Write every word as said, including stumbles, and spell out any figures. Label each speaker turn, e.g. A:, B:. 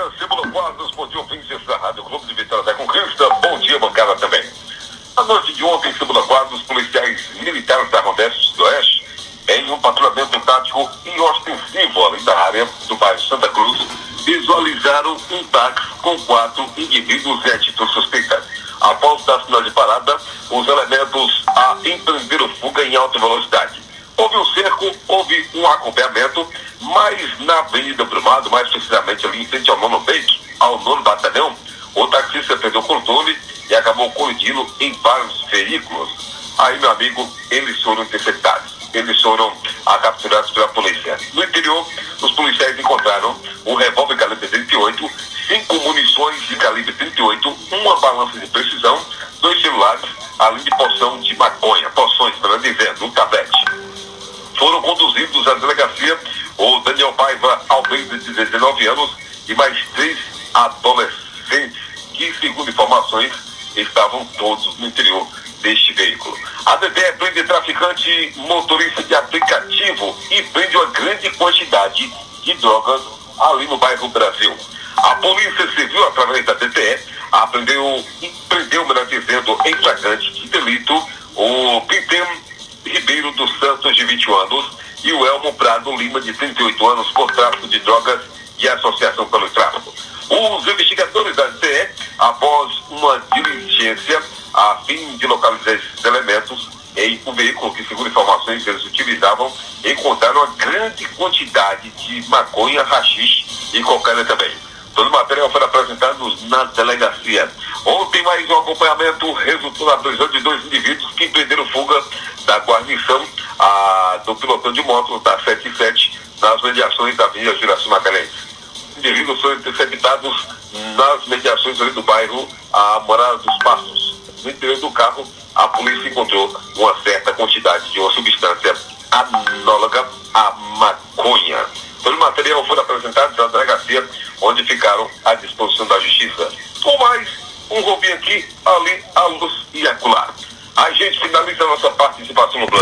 A: dia, Cebola Guardas, bom dia, ouvintes da Rádio Clube de Vitória da Conquista, bom dia, bancada também. Na noite de ontem, Cebola Guardas, policiais militares da Nordeste do Oeste, em um patrulhamento tático e ostensivo ali da área do bairro Santa Cruz, visualizaram um táxi com quatro indivíduos em atitude suspeita. Após dar sinal de parada, os elementos a empreenderam fuga em alta velocidade. Houve um cerco, houve um acompanhamento, mas na Avenida Brumado, mais precisamente ali em frente ao nono Bake, ao nono Batalhão, o taxista perdeu o controle e acabou colidindo em vários veículos. Aí, meu amigo, eles foram interceptados. Eles foram ah, capturados pela polícia. No interior, os policiais encontraram um revólver calibre trinta e oito, cinco munições de calibre trinta e oito, uma balança de precisão, dois celulares, além de porção de maconha, porções, para dizer, um tabete. Foram conduzidos à delegacia o Daniel Paiva Almeida, de dezenove anos, e mais três adolescentes, que, segundo informações, estavam todos no interior deste veículo. A D T E prende traficante motorista de aplicativo e prende uma grande quantidade de drogas ali no bairro Brasil. A Polícia Civil, através da D T E, apreendeu e prendeu, melhor dizendo, em flagrante de delito, o Pitem Ribeiro dos Santos, de vinte e um anos, e o Elmo Prado Lima, de trinta e oito anos, por tráfico de drogas e associação pelo tráfico. Os investigadores da D T E, após uma diligência a fim de localizar esses elementos em um veículo que, segundo informações, eles utilizavam, encontraram uma grande quantidade de maconha, haxixe e cocaína também. Todo o material foi apresentado na delegacia. Ontem, mais um acompanhamento resultou na prisão de dois indivíduos que empreenderam fuga da guarnição a, do pilotão de moto da setenta e sete nas mediações da Avenida Girassol Magalhães. Indivíduos foram interceptados nas mediações ali do bairro a Morada dos Passos. No interior do carro, a polícia encontrou uma certa quantidade de uma substância análoga à maconha. Todo o material foi apresentado na delegacia, onde ficaram à disposição da justiça. Com mais, um roubinho aqui, ali, a luz e acolá. A gente finaliza a nossa participação no plano.